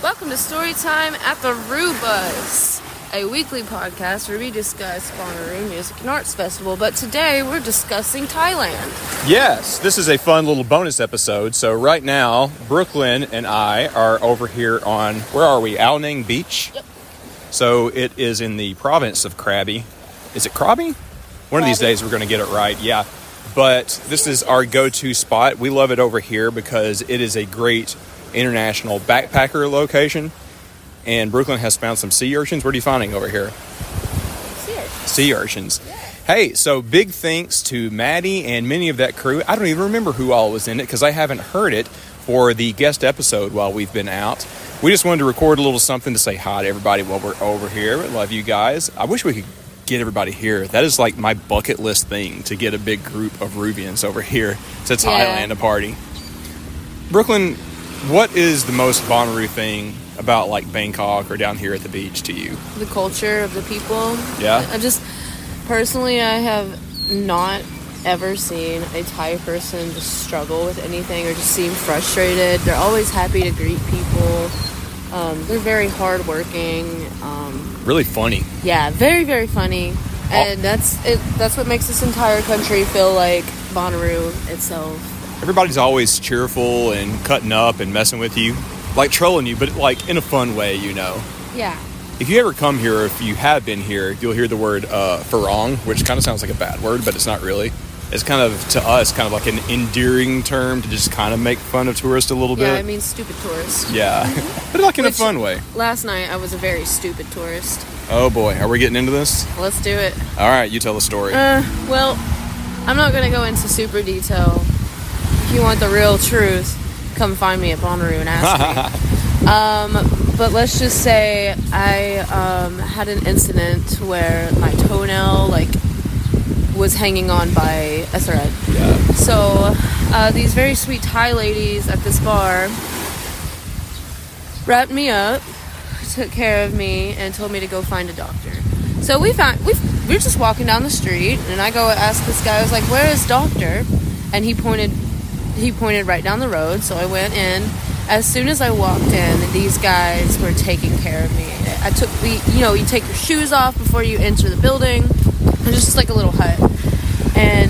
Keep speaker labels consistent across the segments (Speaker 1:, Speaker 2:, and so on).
Speaker 1: Welcome to Storytime at the Rubas, a weekly podcast where we discuss Bonnaroo Music and Arts Festival, but today we're discussing Thailand.
Speaker 2: Yes, this is a fun little bonus episode. So right now, Brooklyn and I are over here on, where are we? Ao Nang Beach?
Speaker 1: Yep.
Speaker 2: So it is in the province of Krabi. Is it Krabi? One of these days we're going to get it right, yeah. But this is our go-to spot. We love it over here because it is a great international backpacker location. And Brooklyn has found some sea urchins. What are you finding over here? Sea urchins. Yeah. Hey, so big thanks to Maddie and many of that crew. I don't even remember who all was in it because I haven't heard it for the guest episode while we've been out. We just wanted to record a little something to say hi to everybody while we're over here. We love you guys. I wish we could get everybody here. That is like my bucket list thing, to get a big group of Rubians over here to Thailand to party. Brooklyn, what is the most Bonnaroo thing about like Bangkok or down here at the beach to you?
Speaker 1: The culture of the people.
Speaker 2: Yeah.
Speaker 1: I have not ever seen a Thai person just struggle with anything or just seem frustrated. They're always happy to greet people. They're very hardworking.
Speaker 2: Really funny.
Speaker 1: Yeah, very, very funny. And that's what makes this entire country feel like Bonnaroo itself.
Speaker 2: Everybody's always cheerful and cutting up and messing with you. Like trolling you, but like in a fun way, you know.
Speaker 1: Yeah.
Speaker 2: If you ever come here, or if you have been here, you'll hear the word farong, which kind of sounds like a bad word, but it's not really. It's kind of, to us, kind of like an endearing term to just kind of make fun of tourists a little bit.
Speaker 1: Yeah, I mean stupid tourists.
Speaker 2: Yeah, but like in a fun way.
Speaker 1: Last night, I was a very stupid tourist.
Speaker 2: Oh boy, are we getting into this?
Speaker 1: Let's do it.
Speaker 2: All right, you tell the story.
Speaker 1: Well, I'm not going to go into super detail. If you want the real truth, come find me at Bonnaroo and ask me. But let's just say I had an incident where my toenail was hanging on by a thread.
Speaker 2: Yeah.
Speaker 1: So these very sweet Thai ladies at this bar wrapped me up, took care of me, and told me to go find a doctor. So we're just walking down the street, and I go ask this guy. I was like, "Where is doctor?" And he pointed right down the road. So I went in. As soon as I walked in, these guys were taking care of me. You take your shoes off before you enter the building. It's just like a little hut. And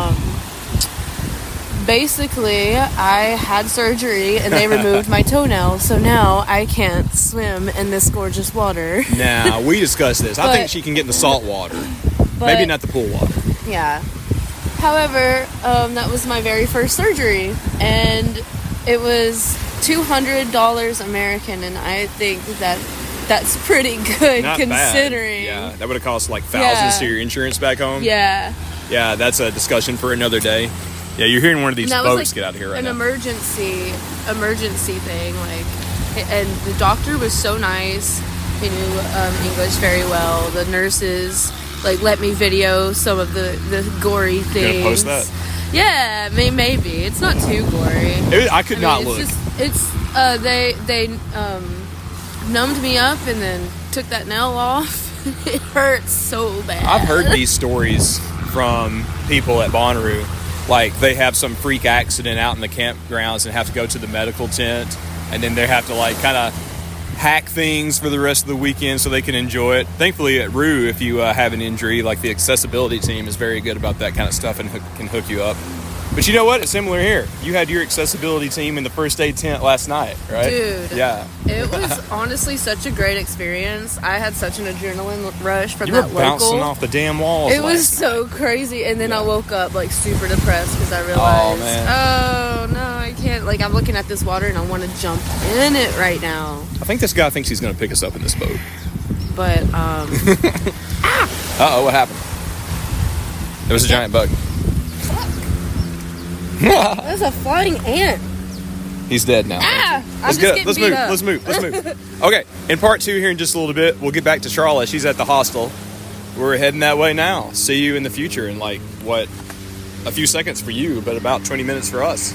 Speaker 1: basically, I had surgery and they removed my toenail. So now I can't swim in this gorgeous water.
Speaker 2: Now, we discussed this. I think she can get in the salt water. Maybe not the pool water.
Speaker 1: Yeah. However, that was my very first surgery. And it was $200 American, and I think that's pretty good. Not considering.
Speaker 2: Bad. Yeah, that would have cost like thousands to your insurance back home.
Speaker 1: Yeah.
Speaker 2: Yeah, that's a discussion for another day. Yeah, you're hearing one of these boats get out of here right now.
Speaker 1: An emergency thing, and the doctor was so nice. He knew English very well. The nurses let me video some of the gory things.
Speaker 2: You gonna post that?
Speaker 1: Yeah, maybe. It's not too gory.
Speaker 2: I could not look.
Speaker 1: They numbed me up and then took that nail off. It hurts so bad.
Speaker 2: I've heard these stories from people at Bonnaroo. Like, they have some freak accident out in the campgrounds and have to go to the medical tent. And then they have to, kind of hack things for the rest of the weekend so they can enjoy it. Thankfully, at Roo, if you have an injury, the accessibility team is very good about that kind of stuff and can hook you up. But you know what? It's similar here. You had your accessibility team in the first aid tent last night, right?
Speaker 1: Dude.
Speaker 2: Yeah.
Speaker 1: It was honestly such a great experience. I had such an adrenaline rush from that local.
Speaker 2: You were bouncing off the damn walls.
Speaker 1: It was so crazy. And then I woke up super depressed because I realized, oh no, I can't. I'm looking at this water and I want to jump in it right now.
Speaker 2: I think this guy thinks he's going to pick us up in this boat.
Speaker 1: But,
Speaker 2: Uh-oh, what happened? There was a giant bug.
Speaker 1: That's a flying ant.
Speaker 2: He's dead now. Let's move. Okay, in part 2 here in just a little bit, we'll get back to Charlotte. She's at the hostel. We're heading that way now. See you in the future in a few seconds for you, but about 20 minutes for us.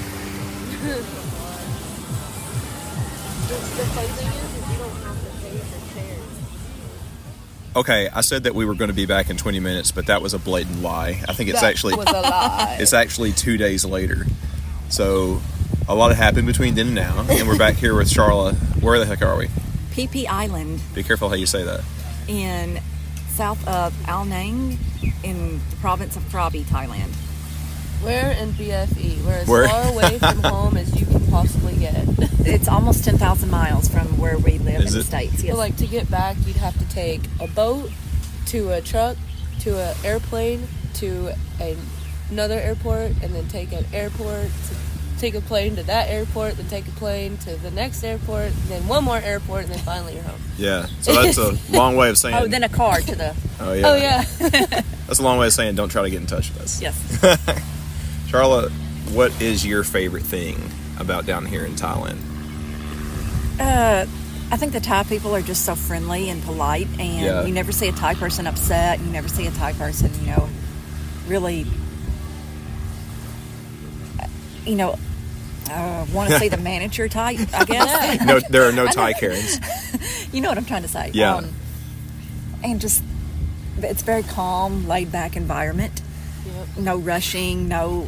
Speaker 2: Okay, I said that we were going to be back in 20 minutes, but that was a blatant lie. I think it's was a lie. It's actually 2 days later. So a lot happened between then and now, and we're back here with Charla. Where the heck are we?
Speaker 3: Phi Phi Island
Speaker 2: Be careful how you say that.
Speaker 3: in south of Ao Nang in the province of Krabi, Thailand.
Speaker 1: We're in BFE. We're as
Speaker 2: Where?
Speaker 1: far away from home as you can possibly get.
Speaker 3: It's almost 10,000 miles from where we live
Speaker 2: Is
Speaker 3: in the
Speaker 2: it?
Speaker 3: States. Yes.
Speaker 1: So, like, to get back, you'd have to take a boat to a truck to an airplane to another airport, and then take an airport to take a plane to that airport, then take a plane to the next airport, then one more airport, and then finally you're home.
Speaker 2: Yeah, so that's a long way of saying...
Speaker 3: Oh, then a car to the...
Speaker 2: Oh, yeah.
Speaker 1: Oh, yeah.
Speaker 2: That's a long way of saying don't try to get in touch with us.
Speaker 3: Yes.
Speaker 2: Charla, what is your favorite thing about down here in Thailand?
Speaker 3: I think the Thai people are just so friendly and polite, and
Speaker 2: Yeah.
Speaker 3: you never see a Thai person upset. You never see a Thai person, really, want to see the manager type, I guess.
Speaker 2: No, there are no Thai Karens.
Speaker 3: You know what I'm trying to say.
Speaker 2: Yeah.
Speaker 3: And just, it's very calm, laid back environment.
Speaker 1: Yep.
Speaker 3: No rushing, no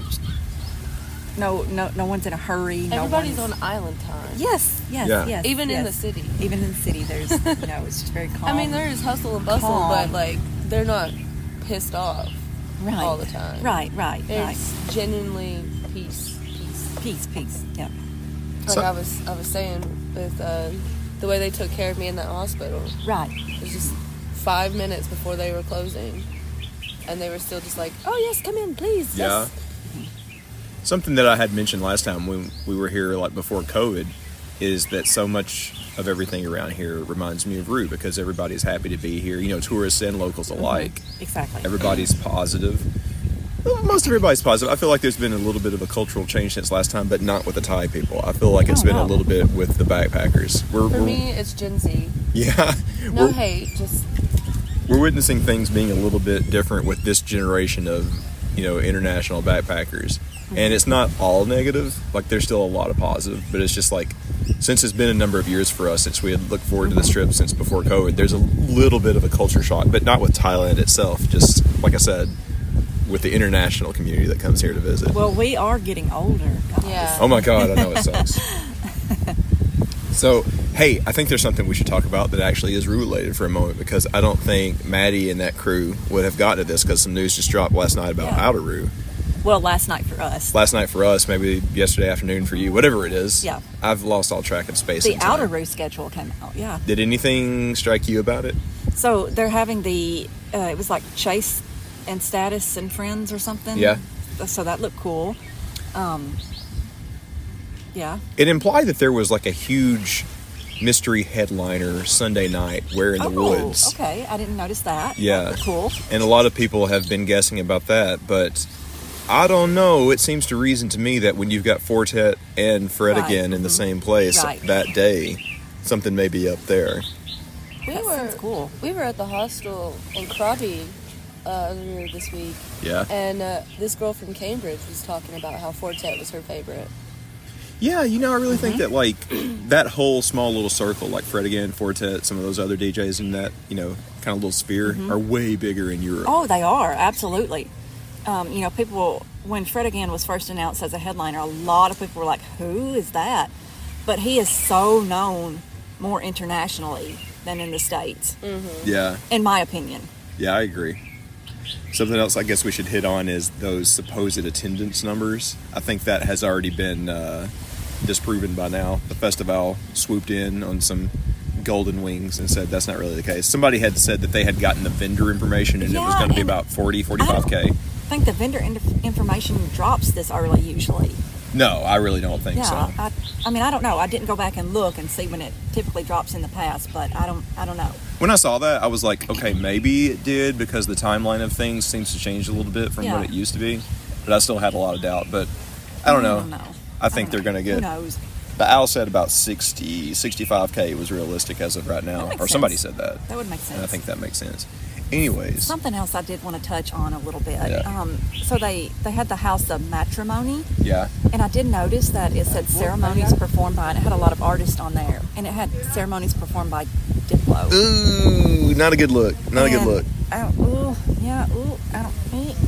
Speaker 3: one's in a hurry.
Speaker 1: Everybody's
Speaker 3: no one's,
Speaker 1: on island time.
Speaker 3: Yes,
Speaker 2: Yeah.
Speaker 3: yes.
Speaker 1: Even in
Speaker 3: yes.
Speaker 1: the city.
Speaker 3: Even in the city, there's, it's just very calm.
Speaker 1: I mean, there is hustle and bustle,
Speaker 3: Calm.
Speaker 1: but, like, they're not pissed off
Speaker 3: right.
Speaker 1: all the time.
Speaker 3: Right.
Speaker 1: There's genuinely peace.
Speaker 3: Peace. Yeah.
Speaker 1: Like
Speaker 2: So-
Speaker 1: I was saying with the way they took care of me in that hospital.
Speaker 3: Right.
Speaker 1: It was just 5 minutes before they were closing, and they were still just like, "Oh yes, come in, please."
Speaker 2: Yeah.
Speaker 1: Yes.
Speaker 2: Something that I had mentioned last time when we were here, like before COVID, is that so much of everything around here reminds me of Rue because everybody's happy to be here. Tourists and locals alike.
Speaker 3: Exactly.
Speaker 2: Everybody's positive. Well, most everybody's positive. I feel like there's been a little bit of a cultural change since last time, but not with the Thai people. I feel like it's been a little bit with the backpackers.
Speaker 1: For me, it's Gen Z.
Speaker 2: Yeah.
Speaker 1: No
Speaker 2: we're,
Speaker 1: hate, just
Speaker 2: we're witnessing things being a little bit different with this generation of, international backpackers. And it's not all negative. Like, there's still a lot of positive, but it's just like, since it's been a number of years for us, since we had looked forward to this trip since before COVID, there's a little bit of a culture shock, but not with Thailand itself. Just, like I said, with the international community that comes here to visit.
Speaker 3: Well, we are getting older, guys.
Speaker 1: Yeah.
Speaker 2: Oh my God, I know it sucks. So, hey, I think there's something we should talk about that actually is Rue related for a moment, because I don't think Maddie and that crew would have gotten to this because some news just dropped last night about Outer Rue.
Speaker 3: Well, last night for us.
Speaker 2: Last night for us, maybe yesterday afternoon for you, whatever it is.
Speaker 3: Yeah.
Speaker 2: I've lost all track of space
Speaker 3: The
Speaker 2: and time.
Speaker 3: Outer Rue schedule came out, yeah.
Speaker 2: Did anything strike you about it?
Speaker 3: So they're having it was like Chase and Status and Friends or something.
Speaker 2: Yeah.
Speaker 3: So that looked cool. Yeah.
Speaker 2: It implied that there was like a huge mystery headliner Sunday night, Where in the Woods.
Speaker 3: Okay. I didn't notice that.
Speaker 2: Yeah.
Speaker 3: That looked cool.
Speaker 2: And a lot of people have been guessing about that, but I don't know. It seems to reason to me that when you've got Fortet and Fred
Speaker 3: Right.
Speaker 2: again in the same place
Speaker 3: Right.
Speaker 2: that day, something may be up there.
Speaker 3: That sounds cool.
Speaker 1: We were at the hostel in Krabi earlier this week,
Speaker 2: Yeah.
Speaker 1: and this girl from Cambridge was talking about how Fortet was her favorite.
Speaker 2: Yeah, I really think that, like, that whole small little circle, like Fred again, Fortet, some of those other DJs in that, kind of little sphere are way bigger in Europe.
Speaker 3: Oh, they are. Absolutely. People, when Fred again was first announced as a headliner, a lot of people were like, who is that? But he is so known more internationally than in the States,
Speaker 2: Yeah.
Speaker 3: in my opinion.
Speaker 2: Yeah, I agree. Something else I guess we should hit on is those supposed attendance numbers. I think that has already been disproven by now. The festival swooped in on some golden wings and said that's not really the case. Somebody had said that they had gotten the vendor information and it was
Speaker 3: Yeah,
Speaker 2: going to be
Speaker 3: and
Speaker 2: about 40, 45K.
Speaker 3: I think the vendor information drops this early usually.
Speaker 2: No, I really don't think so.
Speaker 3: Yeah, I don't know. I didn't go back and look and see when it typically drops in the past, but I don't know.
Speaker 2: When I saw that, I was like, okay, maybe it did because the timeline of things seems to change a little bit from what it used to be. But I still had a lot of doubt. But I don't know. I think they're going to get...
Speaker 3: Who knows?
Speaker 2: The owl said about 65K was realistic as of right now.
Speaker 3: That
Speaker 2: Or
Speaker 3: makes
Speaker 2: somebody
Speaker 3: sense.
Speaker 2: said that.
Speaker 3: That would make sense.
Speaker 2: And I think that makes sense. Anyways.
Speaker 3: Something else I did want to touch on a little bit.
Speaker 2: Yeah.
Speaker 3: So they had the House of Matrimony,
Speaker 2: Yeah.
Speaker 3: and I did notice that it said ceremonies performed by, and it had a lot of artists on there, and it had ceremonies performed by Diplo.
Speaker 2: Ooh, not a good look. Not a good look.
Speaker 3: I don't.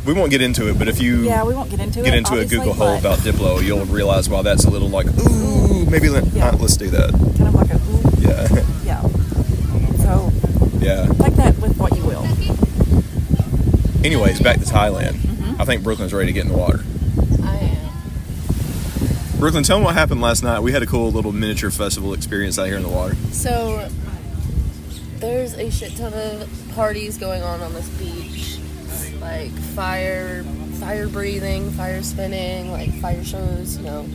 Speaker 2: We won't get into it, but if you
Speaker 3: Yeah, we won't get into
Speaker 2: get
Speaker 3: it.
Speaker 2: into a
Speaker 3: obviously,
Speaker 2: Google hole
Speaker 3: but
Speaker 2: about Diplo, you'll realize why that's a little like, ooh, maybe let's do that.
Speaker 3: kind of like a ooh,
Speaker 2: Yeah.
Speaker 3: yeah. So
Speaker 2: Yeah.
Speaker 3: take that with what you will.
Speaker 2: Anyways, back to Thailand. I think Brooklyn's ready to get in the water.
Speaker 1: I am.
Speaker 2: Brooklyn, tell them what happened last night. We had a cool little miniature festival experience out here in the water.
Speaker 1: So there's a shit ton of parties going on this beach, like fire breathing, fire spinning, like fire shows.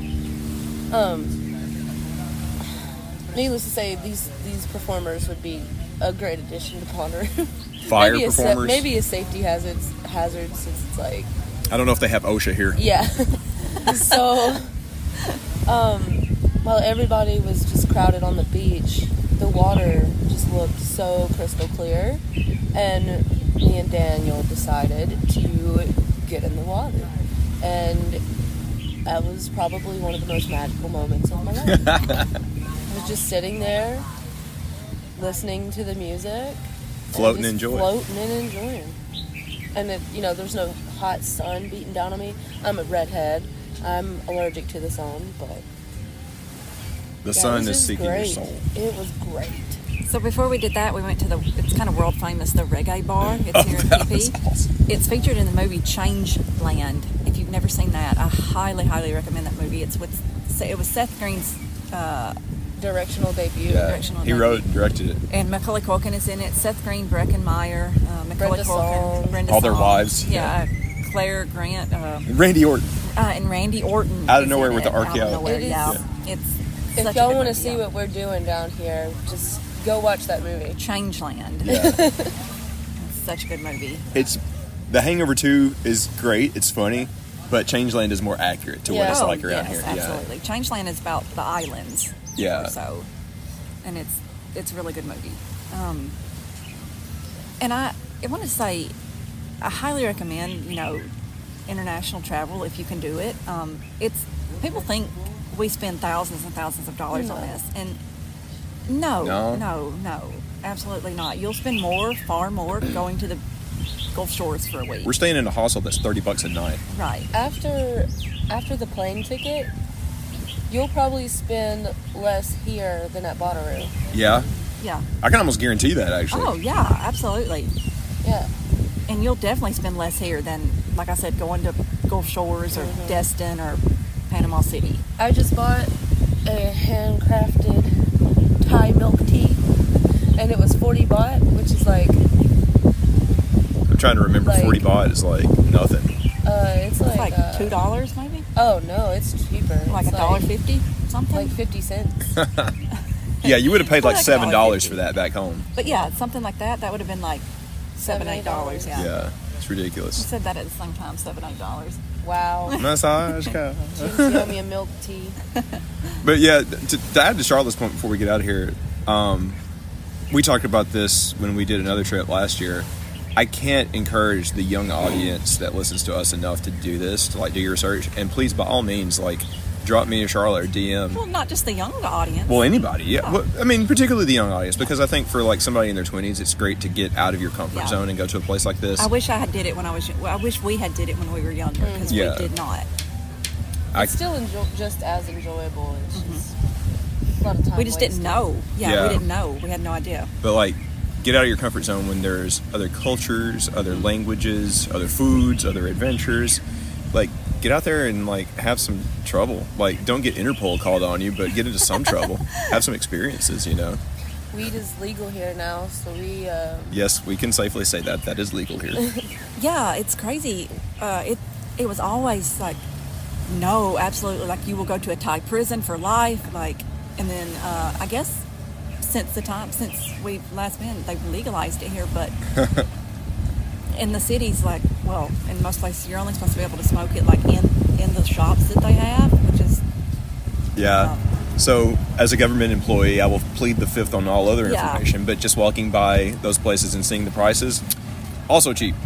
Speaker 1: Needless to say, these performers would be a great addition to Ponder.
Speaker 2: Fire
Speaker 1: maybe
Speaker 2: performers.
Speaker 1: Maybe a safety hazard since it's like,
Speaker 2: I don't know if they have OSHA here.
Speaker 1: yeah. So, while everybody was just crowded on the beach, the water just looked so crystal clear, and me and Daniel decided to get in the water, and that was probably one of the most magical moments of my life. I was just sitting there, listening to the music,
Speaker 2: Floating
Speaker 1: and
Speaker 2: and
Speaker 1: just
Speaker 2: enjoying.
Speaker 1: floating and enjoying. And there's no hot sun beating down on me. I'm a redhead. I'm allergic to the sun, but
Speaker 2: The
Speaker 1: yeah,
Speaker 2: sun
Speaker 1: it was
Speaker 2: is
Speaker 1: just
Speaker 2: seeking
Speaker 1: great.
Speaker 2: your soul.
Speaker 1: It was great.
Speaker 3: So before we did that, we went to it's kind of world famous, the Reggae Bar. It's here in
Speaker 2: That
Speaker 3: PP.
Speaker 2: was awesome.
Speaker 3: It's featured in the movie Changeland. If you've never seen that, I highly, highly recommend that movie. It was Seth Green's
Speaker 1: Directional debut.
Speaker 2: Yeah.
Speaker 3: Directional
Speaker 2: He wrote and directed it.
Speaker 3: and Macaulay Culkin is in it. Seth Green, Breckenmeyer, Macaulay
Speaker 1: Brenda
Speaker 3: Culkin,
Speaker 1: Song.
Speaker 3: Brenda
Speaker 2: All their
Speaker 3: Song.
Speaker 2: wives.
Speaker 3: Yeah, Claire Grant,
Speaker 2: Randy Orton.
Speaker 3: and Randy Orton.
Speaker 2: Out of
Speaker 3: is
Speaker 2: nowhere
Speaker 3: in
Speaker 2: with
Speaker 3: it.
Speaker 2: the RKO.
Speaker 3: Out of nowhere,
Speaker 1: It is-
Speaker 3: yeah. It's
Speaker 1: If
Speaker 3: such a
Speaker 1: y'all
Speaker 3: good
Speaker 1: want to
Speaker 3: movie,
Speaker 1: see
Speaker 3: yeah.
Speaker 1: what we're doing down here, just go watch that movie.
Speaker 3: Changeland.
Speaker 2: Yeah.
Speaker 3: It's such a good movie.
Speaker 2: It's The Hangover 2 is great. It's funny, but Changeland is more accurate to what
Speaker 1: Yeah.
Speaker 2: it's
Speaker 3: Oh,
Speaker 2: like around
Speaker 3: yes,
Speaker 2: here.
Speaker 3: absolutely. Changeland is about the islands.
Speaker 2: Yeah.
Speaker 3: Or so, and it's a really good movie. And I want to say, I highly recommend international travel if you can do it. It's people think we spend thousands and thousands of dollars on this, and no, absolutely not. You'll spend far more, going to the Gulf Shores for a week.
Speaker 2: We're staying in a hostel that's $30 a night.
Speaker 3: Right.
Speaker 1: After the plane ticket, you'll probably spend less here than at Bonnaroo.
Speaker 2: Yeah.
Speaker 3: Yeah.
Speaker 2: I can almost guarantee that, actually.
Speaker 3: Oh yeah, absolutely.
Speaker 1: Yeah.
Speaker 3: And you'll definitely spend less here than, like I said, going to Gulf Shores or Destin or Panama City.
Speaker 1: I just bought a handcrafted Thai milk tea, and it was 40 baht, which is like,
Speaker 2: I'm trying to remember.
Speaker 1: Like-
Speaker 2: 40 baht is like nothing.
Speaker 1: it's
Speaker 3: It's
Speaker 1: like,
Speaker 3: like $2 maybe,
Speaker 1: Oh no, it's cheaper.
Speaker 3: like
Speaker 1: It's
Speaker 3: $1.50 something.
Speaker 1: like 50 cents.
Speaker 2: Yeah, you would have paid like
Speaker 3: Like
Speaker 2: $7
Speaker 3: $1.50.
Speaker 2: for that back home.
Speaker 3: But yeah, something like that. That would have been like $7-8. Yeah.
Speaker 2: Yeah, it's
Speaker 3: I
Speaker 2: ridiculous.
Speaker 3: said that at the same time, $7-8.
Speaker 1: Wow.
Speaker 2: Massage car.
Speaker 1: Just yum me a milk tea.
Speaker 2: But yeah, to add to Charlotte's point before we get out of here, we talked about this when we did another trip last year. I can't encourage the young audience that listens to us enough to do this, to like do your research. And please, by all means, like drop me a Charlotte or DM.
Speaker 3: Well, not just the young audience.
Speaker 2: Well, anybody, yeah. Well, I mean, particularly the young audience, because I think for like somebody in their 20s, it's great to get out of your comfort
Speaker 3: Yeah.
Speaker 2: zone and go to a place like this.
Speaker 3: I wish I had did it when I was. I wish we had did it when we were younger because
Speaker 2: Yeah.
Speaker 3: we did not.
Speaker 2: I-
Speaker 1: It's still just as enjoyable. It's just a lot of time
Speaker 3: We just didn't
Speaker 1: wasted.
Speaker 3: know. Yeah,
Speaker 2: Yeah.
Speaker 3: we didn't know. We had no idea.
Speaker 2: But like, get out of your comfort zone when there's other cultures, other languages, other foods, other adventures. Like, get out there and like have some trouble. Like, don't get Interpol called on you, but get into some trouble. Have some experiences, you know.
Speaker 1: Weed is legal here now, so we.
Speaker 2: Yes, we can safely say that is legal here.
Speaker 3: Yeah, it's crazy. It was always like, no, absolutely. Like you will go to a Thai prison for life. Like, and then I guess since we've last been, they've legalized it here, but in the cities, like, well, in most places, you're only supposed to be able to smoke it like in the shops that they have, which is
Speaker 2: Yeah. So, as a government employee, I will plead the fifth on all other
Speaker 3: Yeah.
Speaker 2: information, but just walking by those places and seeing the prices, also cheap.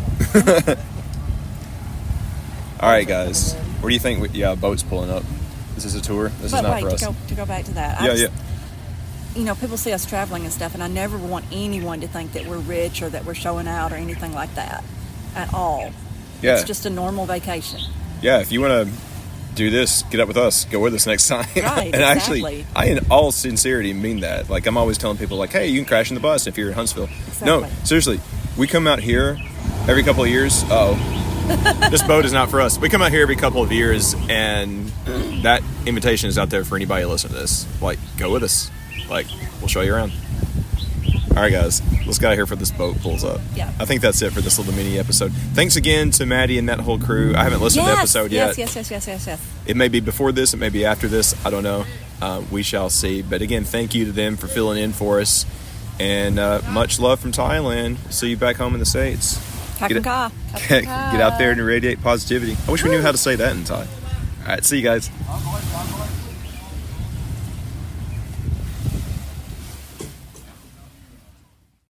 Speaker 2: All right, guys. Where do you think? Yeah, boat's pulling up. This is a tour. This
Speaker 3: but
Speaker 2: is not
Speaker 3: wait,
Speaker 2: for us.
Speaker 3: to go back to that.
Speaker 2: Yeah.
Speaker 3: You know, people see us traveling and stuff, and I never want anyone to think that we're rich or that we're showing out or anything like that at all.
Speaker 2: Yeah.
Speaker 3: It's just a normal vacation.
Speaker 2: Yeah, if you want to do this, get up with us, go with us next time.
Speaker 3: Right,
Speaker 2: And
Speaker 3: exactly.
Speaker 2: actually, I in all sincerity mean that. Like, I'm always telling people, like, hey, you can crash in the bus if you're in Huntsville. No,
Speaker 3: Exactly.
Speaker 2: seriously, we come out here every couple of years. This boat is not for us. We come out here every couple of years, and that invitation is out there for anybody to listen to this. Like, go with us. Like, we'll show you around. All right, guys, let's get out of here before this boat pulls up.
Speaker 3: Yeah.
Speaker 2: I think that's it for this little mini episode. Thanks again to Maddie and that whole crew. I haven't listened to the episode yet.
Speaker 3: Yes.
Speaker 2: It may be before this, it may be after this. I don't know. We shall see. But again, thank you to them for filling in for us. And much love from Thailand. See you back home in the States.
Speaker 3: Kakun ka.
Speaker 2: Get out there and radiate positivity. I wish we knew how to say that in Thai. All right, see you guys.